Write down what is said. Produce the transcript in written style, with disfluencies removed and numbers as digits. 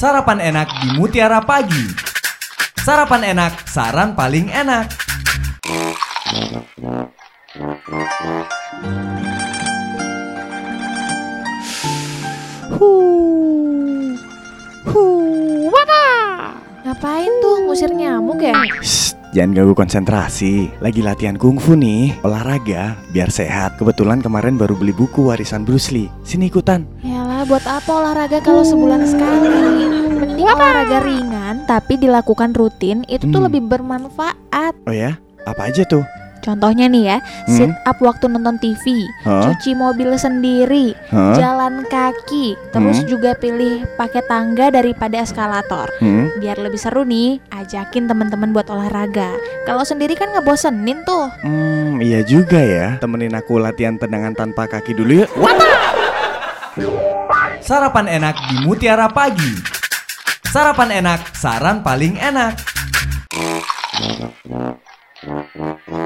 Sarapan enak di Mutiara Pagi. Sarapan enak, saran paling enak. Ngapain tuh ngusir nyamuk ya? Shh, jangan ganggu konsentrasi. Lagi latihan kungfu nih, olahraga biar sehat. Kebetulan kemarin baru beli buku warisan Bruce Lee. Sini ikutan. Yalah, buat apa olahraga kalau sebulan sekali? Mending olahraga ringan tapi dilakukan rutin, itu tuh lebih bermanfaat. Oh ya? Apa aja tuh? Contohnya nih ya, sit up waktu nonton TV, cuci mobil sendiri, jalan kaki, terus juga pilih pakai tangga daripada eskalator. Biar lebih seru nih, ajakin teman-teman buat olahraga. Kalau sendiri kan ngebosenin tuh. Iya juga ya. Temenin aku latihan tendangan tanpa kaki dulu yuk. Sarapan enak di Mutiara Pagi. Sarapan enak, saran paling enak.